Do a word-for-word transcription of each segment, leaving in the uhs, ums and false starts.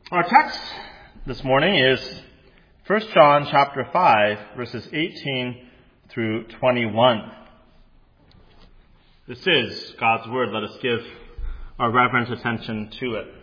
Our text this morning is First John chapter five, verses eighteen through twenty-one. This is God's word. Let us give our reverent attention to it.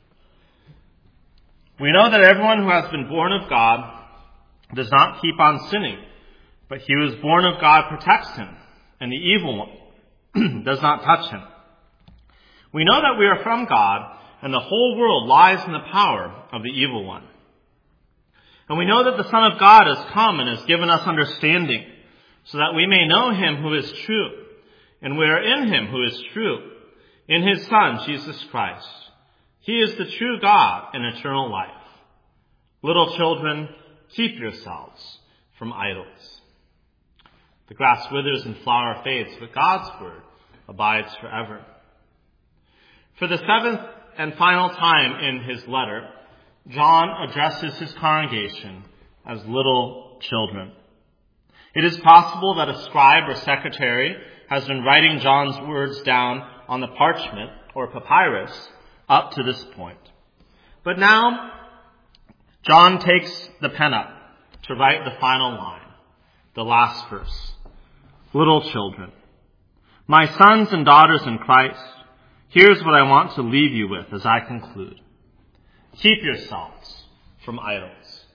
We know that everyone who has been born of God does not keep on sinning, but he who is born of God protects him, and the evil one does not touch him. We know that we are from God, and the whole world lies in the power of the evil one. And we know that the Son of God has come and has given us understanding, so that we may know him who is true, and we are in him who is true, in his Son, Jesus Christ. He is the true God and eternal life. Little children, keep yourselves from idols. The grass withers and flower fades, but God's word abides forever. For the seventh and final time in his letter, John addresses his congregation as little children. It is possible that a scribe or secretary has been writing John's words down on the parchment or papyrus up to this point. But now, John takes the pen up to write the final line, the last verse. Little children, my sons and daughters in Christ, here's what I want to leave you with as I conclude. Keep yourselves from idols.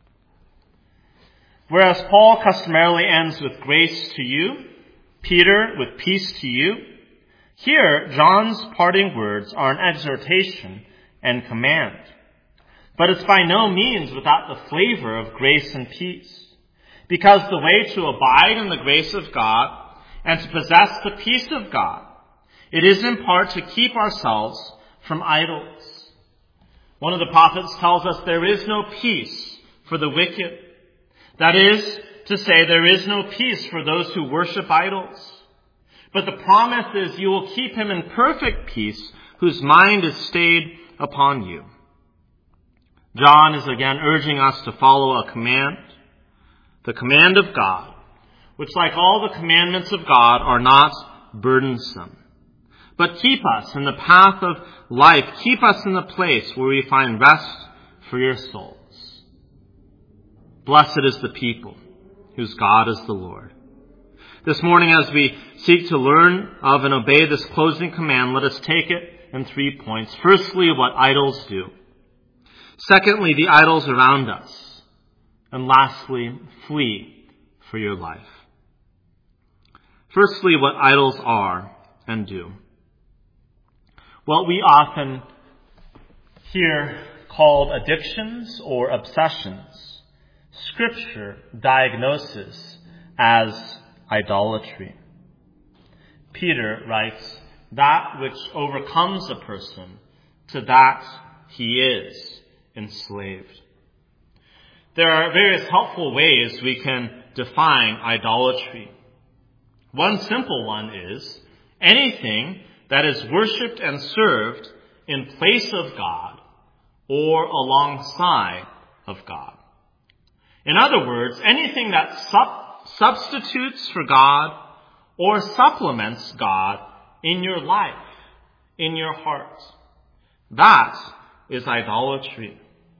Whereas Paul customarily ends with grace to you, Peter with peace to you, here John's parting words are an exhortation and command. But it's by no means without the flavor of grace and peace. Because the way to abide in the grace of God and to possess the peace of God, it is in part to keep ourselves from idols. One of the prophets tells us there is no peace for the wicked. That is to say, there is no peace for those who worship idols. But the promise is you will keep him in perfect peace whose mind is stayed upon you. John is again urging us to follow a command, the command of God, which like all the commandments of God are not burdensome. But keep us in the path of life. Keep us in the place where we find rest for your souls. Blessed is the people whose God is the Lord. This morning, as we seek to learn of and obey this closing command, let us take it in three points. Firstly, what idols do. Secondly, the idols around us. And lastly, flee for your life. Firstly, what idols are and do. What we often hear called addictions or obsessions, Scripture diagnoses as idolatry. Peter writes, that which overcomes a person, to that he is enslaved. There are various helpful ways we can define idolatry. One simple one is anything that is worshipped and served in place of God or alongside of God. In other words, anything that sub- substitutes for God or supplements God in your life, in your heart. That is idolatry.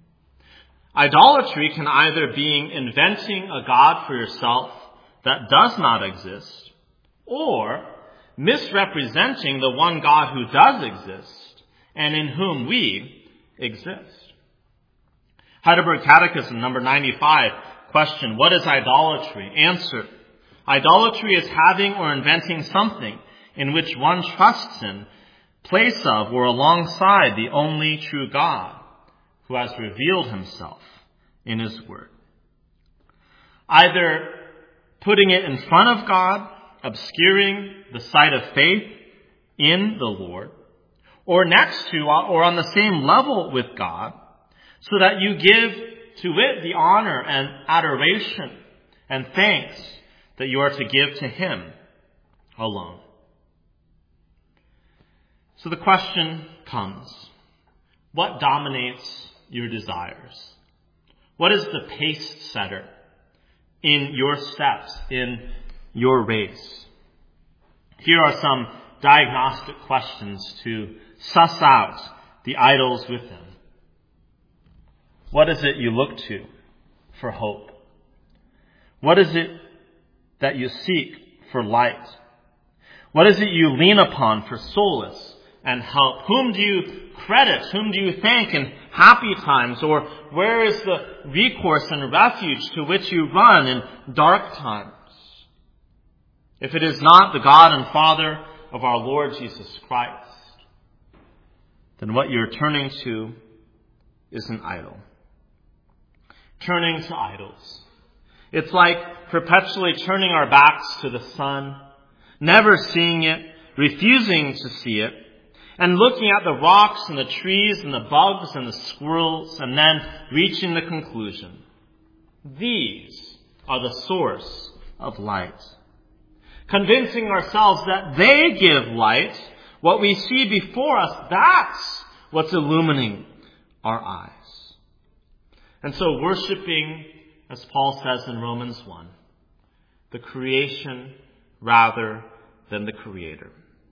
Idolatry can either be inventing a God for yourself that does not exist, or misrepresenting the one God who does exist and in whom we exist. Heidelberg Catechism number ninety-five, question, what is idolatry? Answer, idolatry is having or inventing something in which one trusts in, place of or alongside the only true God who has revealed himself in his word. Either putting it in front of God, obscuring the sight of faith in the Lord, or next to or on the same level with God, so that you give to it the honor and adoration and thanks that you are to give to him alone. So the question comes, what dominates your desires? What is the pace setter in your steps, in your race? Here are some diagnostic questions to suss out the idols within. What is it you look to for hope? What is it that you seek for light? What is it you lean upon for solace and help? Whom do you credit? Whom do you thank in happy times? Or where is the recourse and refuge to which you run in dark times? If it is not the God and Father of our Lord Jesus Christ, then what you're turning to is an idol. Turning to idols. It's like perpetually turning our backs to the sun, never seeing it, refusing to see it, and looking at the rocks and the trees and the bugs and the squirrels, and then reaching the conclusion. These are the source of light. Convincing ourselves that they give light, what we see before us, that's what's illumining our eyes. And so worshiping, as Paul says in Romans one, the creation rather than the Creator.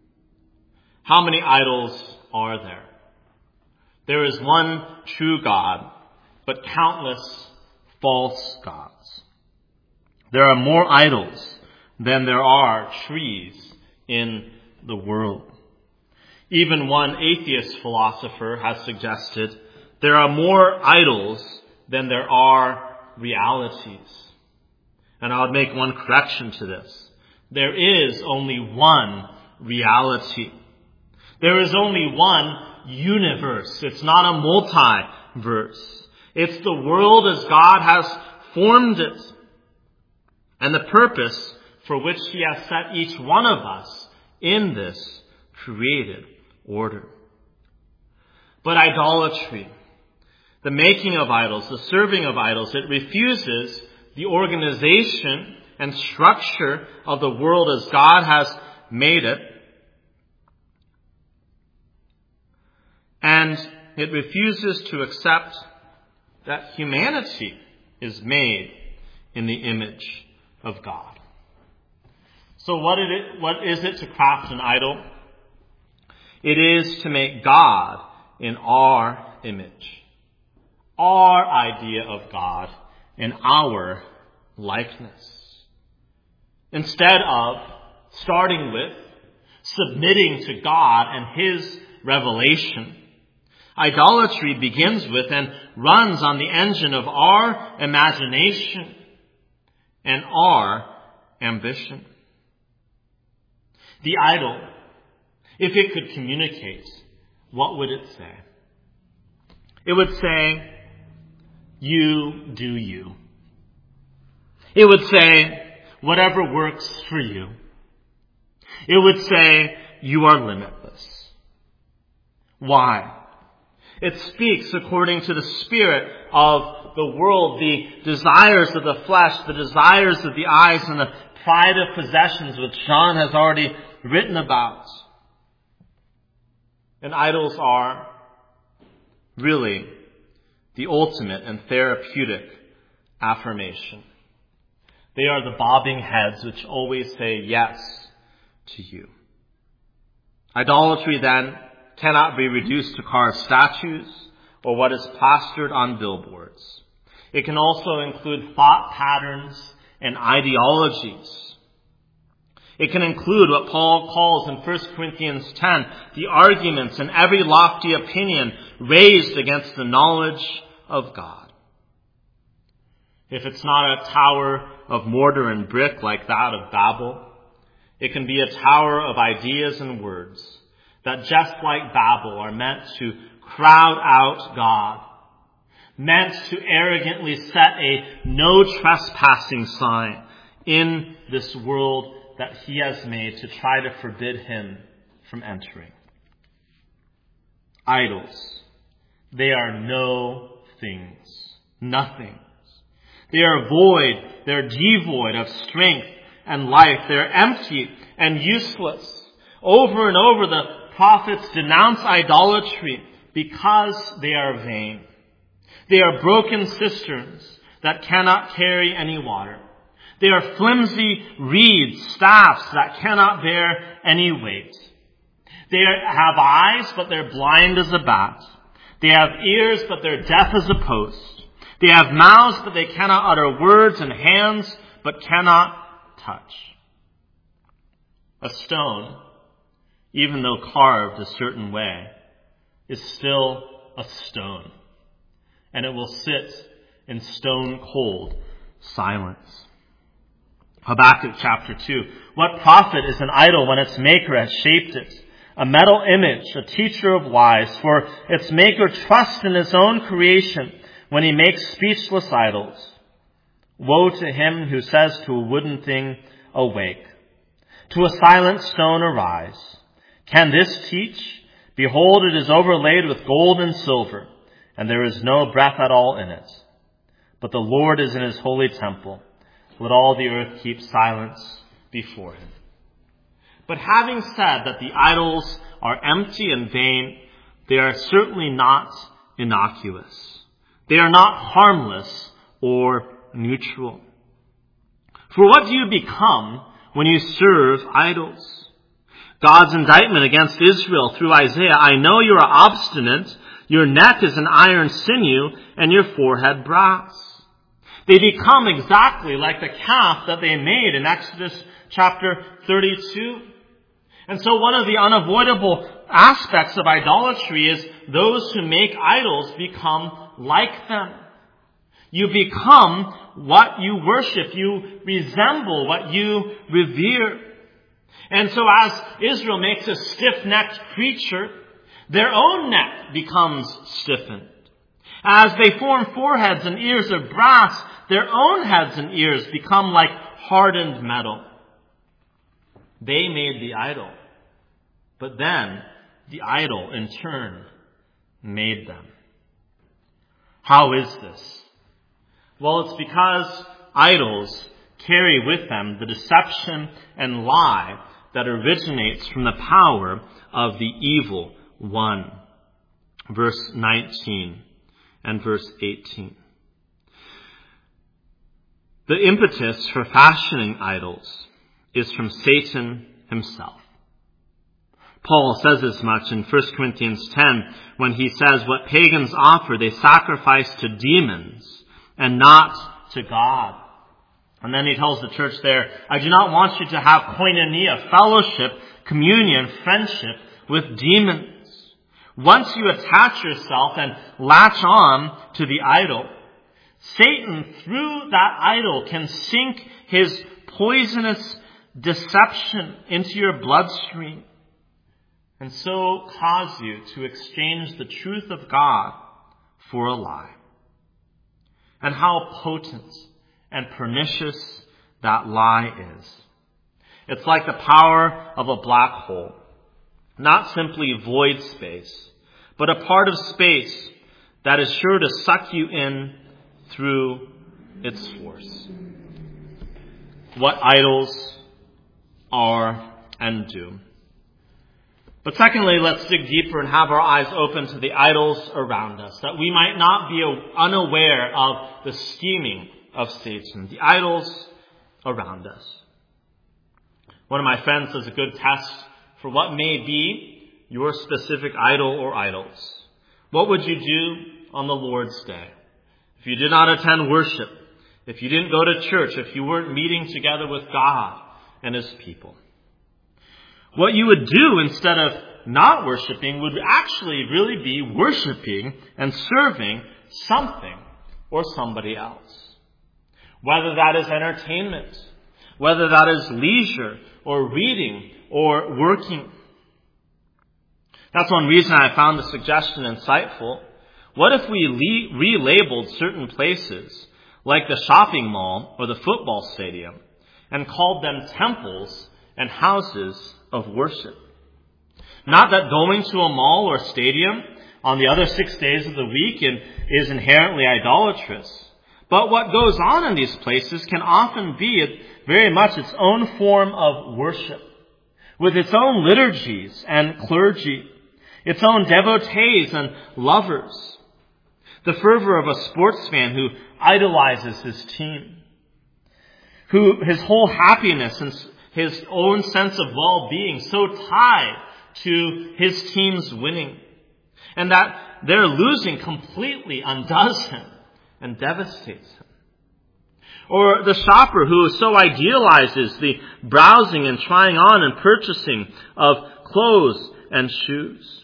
How many idols are there? There is one true God, but countless false gods. There are more idols than there are trees in the world. Even one atheist philosopher has suggested there are more idols than there are realities. And I would make one correction to this. There is only one reality. There is only one universe. It's not a multiverse. It's the world as God has formed it. And the purpose for which He has set each one of us in this created order. But idolatry, the making of idols, the serving of idols, it refuses the organization and structure of the world as God has made it. And it refuses to accept that humanity is made in the image of God. So what is it, what is it to craft an idol? It is to make God in our image, our idea of God, in our likeness. Instead of starting with submitting to God and His revelation, idolatry begins with and runs on the engine of our imagination and our ambition. The idol, if it could communicate, what would it say? It would say, you do you. It would say, whatever works for you. It would say, you are limitless. Why? It speaks according to the spirit of the world, the desires of the flesh, the desires of the eyes, and the pride of possessions, which John has already written about. And idols are really the ultimate and therapeutic affirmation. They are the bobbing heads which always say yes to you. Idolatry then cannot be reduced to carved statues or what is plastered on billboards. It can also include thought patterns and ideologies. It can include what Paul calls in First Corinthians ten, the arguments and every lofty opinion raised against the knowledge of God. If it's not a tower of mortar and brick like that of Babel, it can be a tower of ideas and words that, just like Babel, are meant to crowd out God, meant to arrogantly set a no trespassing sign in this world that He has made to try to forbid Him from entering. Idols, they are no things, nothings. They are void, they're devoid of strength and life. They're empty and useless. Over and over the prophets denounce idolatry because they are vain. They are broken cisterns that cannot carry any water. They are flimsy reeds, staffs that cannot bear any weight. They are, have eyes, but they're blind as a bat. They have ears, but they're deaf as a post. They have mouths, but they cannot utter words, and hands, but cannot touch. A stone, even though carved a certain way, is still a stone, and it will sit in stone cold silence. Habakkuk chapter two. What profit is an idol when its maker has shaped it? A metal image, a teacher of lies, for its maker trusts in his own creation when he makes speechless idols. Woe to him who says to a wooden thing, awake, to a silent stone arise. Can this teach? Behold, it is overlaid with gold and silver, and there is no breath at all in it. But the Lord is in his holy temple. Let all the earth keep silence before him. But having said that the idols are empty and vain, they are certainly not innocuous. They are not harmless or neutral. For what do you become when you serve idols? God's indictment against Israel through Isaiah, I know you are obstinate, your neck is an iron sinew, and your forehead brass. They become exactly like the calf that they made in Exodus chapter thirty-two. And so one of the unavoidable aspects of idolatry is those who make idols become like them. You become what you worship. You resemble what you revere. And so as Israel makes a stiff-necked creature, their own neck becomes stiffened. As they form foreheads and ears of brass, their own heads and ears become like hardened metal. They made the idol, but then the idol in turn made them. How is this? Well, it's because idols carry with them the deception and lie that originates from the power of the evil one. Verse nineteen and verse eighteen. The impetus for fashioning idols is from Satan himself. Paul says as much in First Corinthians ten when he says what pagans offer, they sacrifice to demons and not to God. And then he tells the church there, I do not want you to have koinonia, fellowship, communion, friendship with demons. Once you attach yourself and latch on to the idol, Satan, through that idol, can sink his poisonous deception into your bloodstream and so cause you to exchange the truth of God for a lie. And how potent and pernicious that lie is. It's like the power of a black hole. Not simply void space, but a part of space that is sure to suck you in through its force. What idols are and do. But secondly, let's dig deeper and have our eyes open to the idols around us, that we might not be unaware of the scheming of Satan, the idols around us. One of my friends does a good test for what may be your specific idol or idols. What would you do on the Lord's Day? If you did not attend worship, if you didn't go to church, if you weren't meeting together with God and his people. What you would do instead of not worshiping would actually really be worshiping and serving something or somebody else. Whether that is entertainment, whether that is leisure or reading or working. That's one reason I found the suggestion insightful. What if we le- relabeled certain places, like the shopping mall or the football stadium, and called them temples and houses of worship? Not that going to a mall or stadium on the other six days of the week is inherently idolatrous. But what goes on in these places can often be very much its own form of worship, with its own liturgies and clergy, its own devotees and lovers, the fervor of a sports fan who idolizes his team, who his whole happiness and his own sense of well-being so tied to his team's winning. And that they're losing completely undoes him and devastates him. Or the shopper who so idealizes the browsing and trying on and purchasing of clothes and shoes.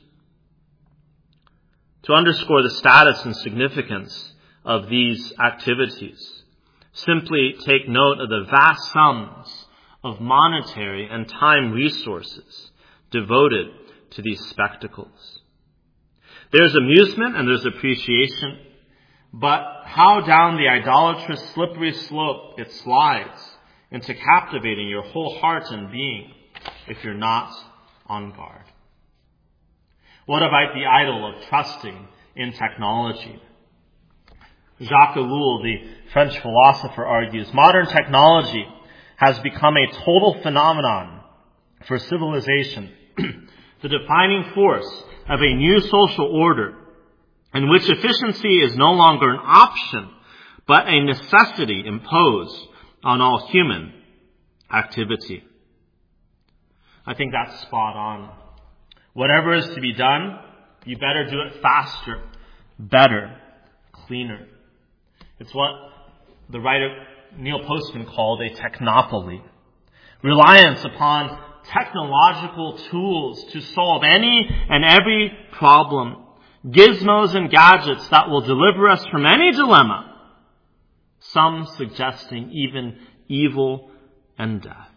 To underscore the status and significance of these activities, simply take note of the vast sums of monetary and time resources devoted to these spectacles. There's amusement and there's appreciation, but how down the idolatrous slippery slope it slides into captivating your whole heart and being if you're not on guard. What about the idol of trusting in technology? Jacques Ellul, the French philosopher, argues, modern technology has become a total phenomenon for civilization, the defining force of a new social order in which efficiency is no longer an option, but a necessity imposed on all human activity. I think that's spot on. Whatever is to be done, you better do it faster, better, cleaner. It's what the writer Neil Postman called a technopoly. Reliance upon technological tools to solve any and every problem. Gizmos and gadgets that will deliver us from any dilemma. Some suggesting even evil and death.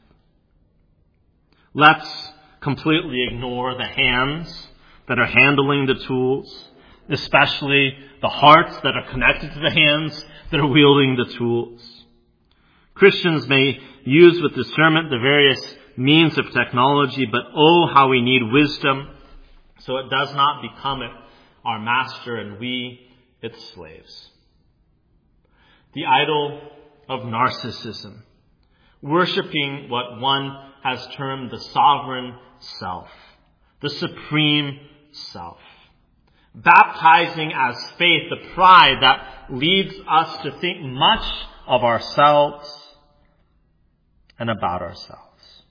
Let's completely ignore the hands that are handling the tools, especially the hearts that are connected to the hands that are wielding the tools. Christians may use with discernment the various means of technology, but oh, how we need wisdom so it does not become it our master and we its slaves. The idol of narcissism, worshiping what one has termed the sovereign self, the supreme self, baptizing as faith the pride that leads us to think much of ourselves and about ourselves.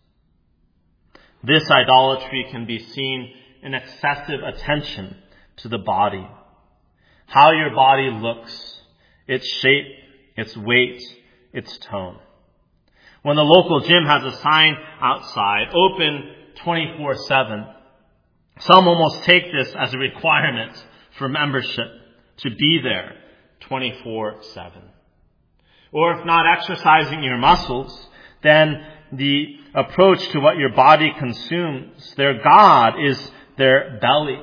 This idolatry can be seen in excessive attention to the body. How your body looks, its shape, its weight, its tone. When the local gym has a sign outside, open twenty-four seven, some almost take this as a requirement for membership to be there twenty-four seven. Or if not exercising your muscles, then the approach to what your body consumes, their God is their belly.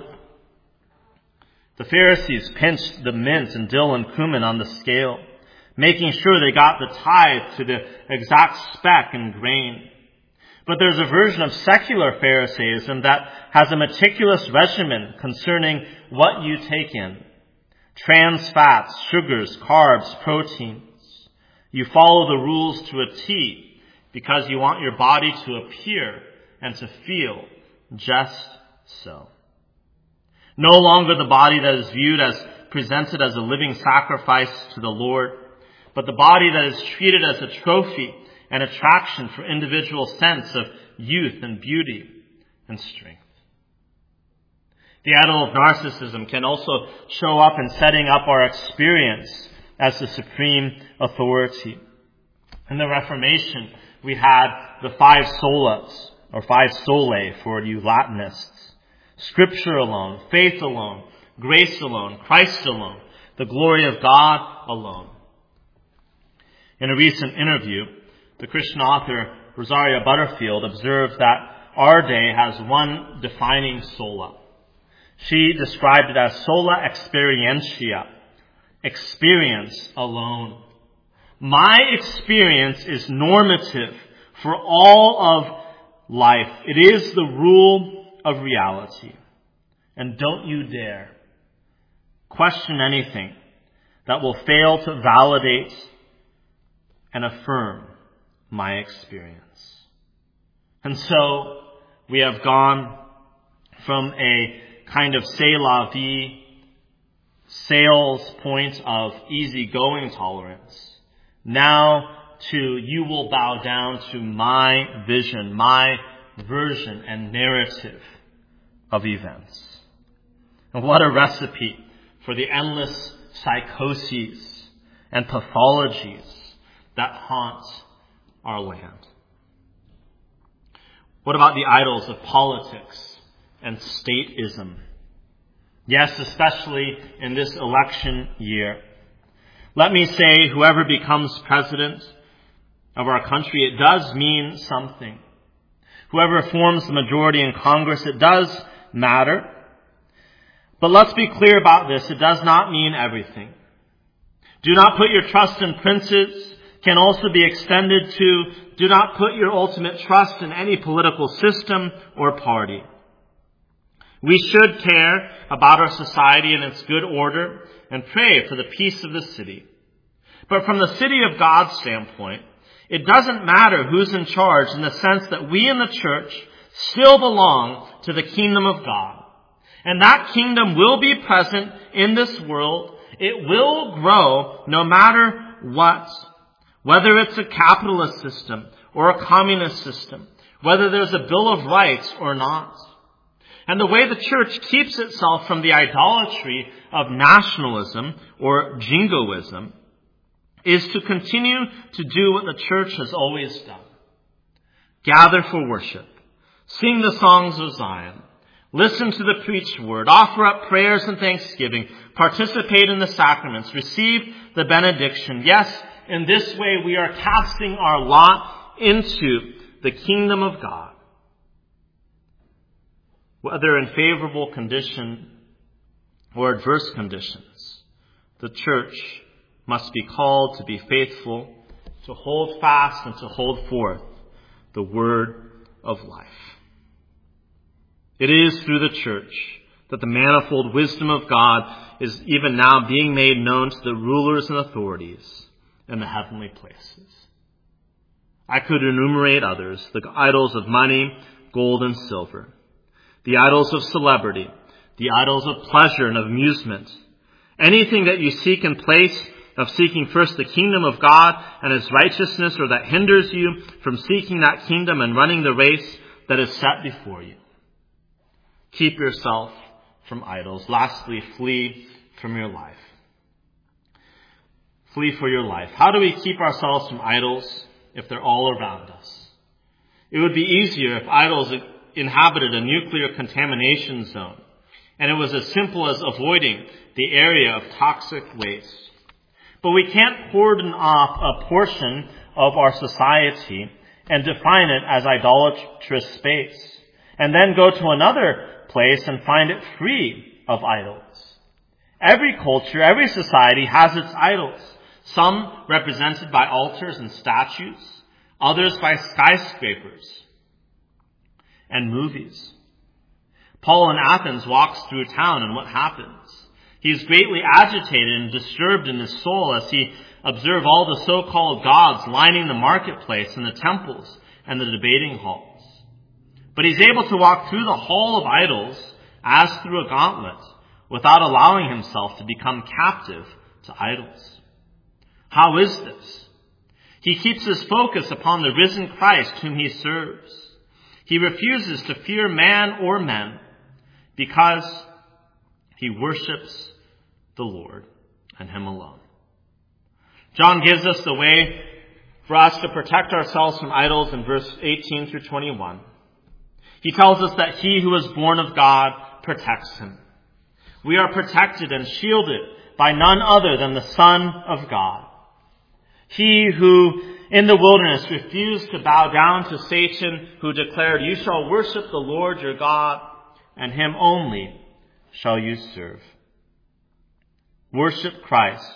The Pharisees pinched the mint and dill and cumin on the scale, making sure they got the tithe to the exact speck and grain. But there's a version of secular Pharisaism that has a meticulous regimen concerning what you take in. Trans fats, sugars, carbs, proteins. You follow the rules to a T because you want your body to appear and to feel just so. No longer the body that is viewed as presented as a living sacrifice to the Lord, but the body that is treated as a trophy and attraction for individual sense of youth and beauty and strength. The idol of narcissism can also show up in setting up our experience as the supreme authority. In the Reformation, we had the five solas, or five solae for you Latinists. Scripture alone, faith alone, grace alone, Christ alone, the glory of God alone. In a recent interview, the Christian author Rosaria Butterfield observed that our day has one defining sola. She described it as sola experientia, experience alone. My experience is normative for all of life. It is the rule of reality. And don't you dare question anything that will fail to validate and affirm my experience. And so we have gone from a kind of c'est la vie sales point of easygoing tolerance now to you will bow down to my vision, my version and narrative of events. And what a recipe for the endless psychoses and pathologies that haunt our land. What about the idols of politics and statism? Yes, especially in this election year. Let me say, whoever becomes president of our country, it does mean something. Whoever forms the majority in Congress, it does matter. But let's be clear about this. It does not mean everything. Do not put your trust in princes can also be extended to do not put your ultimate trust in any political system or party. We should care about our society and its good order and pray for the peace of the city. But from the city of God's standpoint, it doesn't matter who's in charge in the sense that we in the church still belong to the kingdom of God. And that kingdom will be present in this world. It will grow no matter what. Whether it's a capitalist system or a communist system. Whether there's a Bill of Rights or not. And the way the church keeps itself from the idolatry of nationalism or jingoism is to continue to do what the church has always done. Gather for worship. Sing the songs of Zion. Listen to the preached word. Offer up prayers and thanksgiving. Participate in the sacraments. Receive the benediction. Yes, in this way we are casting our lot into the kingdom of God. Whether in favorable condition or adverse conditions, the church must be called to be faithful, to hold fast and to hold forth the word of life. It is through the church that the manifold wisdom of God is even now being made known to the rulers and authorities in the heavenly places. I could enumerate others, the idols of money, gold, and silver, the idols of celebrity, the idols of pleasure and of amusement, anything that you seek in place of seeking first the kingdom of God and his righteousness, or that hinders you from seeking that kingdom and running the race that is set before you. Keep yourself from idols. Lastly, flee from your life. Flee for your life. How do we keep ourselves from idols if they're all around us? It would be easier if idols inhabited a nuclear contamination zone, and it was as simple as avoiding the area of toxic waste. But we can't cordon off a portion of our society and define it as idolatrous space, and then go to another place and find it free of idols. Every culture, every society has its idols, some represented by altars and statues, others by skyscrapers and movies. Paul in Athens walks through town, and what happens? He is greatly agitated and disturbed in his soul as he observes all the so-called gods lining the marketplace and the temples and the debating halls. But he's able to walk through the hall of idols as through a gauntlet without allowing himself to become captive to idols. How is this? He keeps his focus upon the risen Christ whom he serves. He refuses to fear man or men because he worships the Lord and him alone. John gives us the way for us to protect ourselves from idols in verse eighteen through twenty-one. He tells us that he who is born of God protects him. We are protected and shielded by none other than the Son of God. He who in the wilderness refused to bow down to Satan, who declared, "You shall worship the Lord your God, and him only shall you serve." Worship Christ,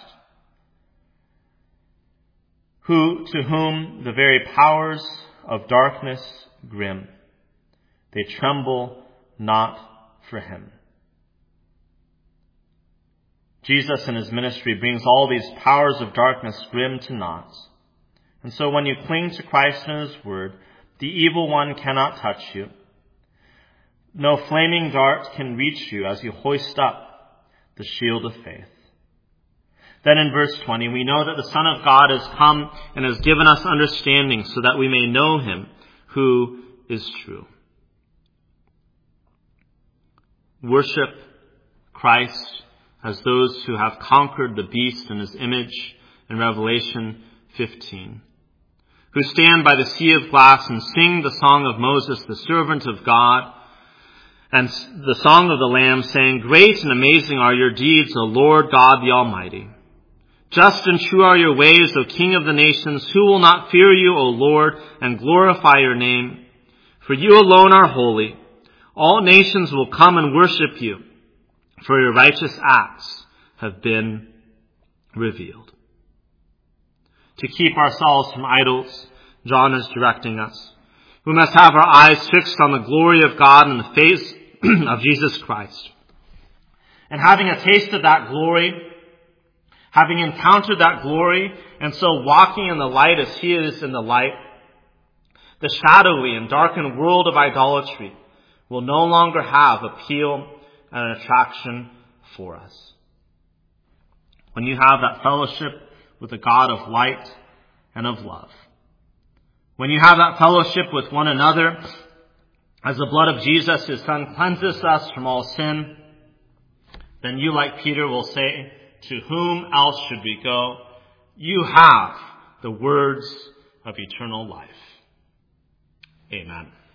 who to whom the very powers of darkness grim, they tremble not for him. Jesus in his ministry brings all these powers of darkness grim to naught. And so when you cling to Christ and his word, the evil one cannot touch you. No flaming dart can reach you as you hoist up the shield of faith. Then in verse twenty, we know that the Son of God has come and has given us understanding so that we may know him who is true. Worship Christ as those who have conquered the beast in his image in Revelation fifteen, who stand by the sea of glass and sing the song of Moses, the servant of God, and the song of the Lamb, saying, "Great and amazing are your deeds, O Lord God the Almighty. Just and true are your ways, O King of the nations. Who will not fear you, O Lord, and glorify your name? For you alone are holy. All nations will come and worship you, for your righteous acts have been revealed." To keep ourselves from idols, John is directing us. We must have our eyes fixed on the glory of God and the face of Jesus Christ. And having a taste of that glory, having encountered that glory, and so walking in the light as he is in the light, the shadowy and darkened world of idolatry will no longer have appeal and attraction for us. When you have that fellowship with the God of light and of love, when you have that fellowship with one another, as the blood of Jesus, his Son, cleanses us from all sin, then you, like Peter, will say, "To whom else should we go? You have the words of eternal life." Amen.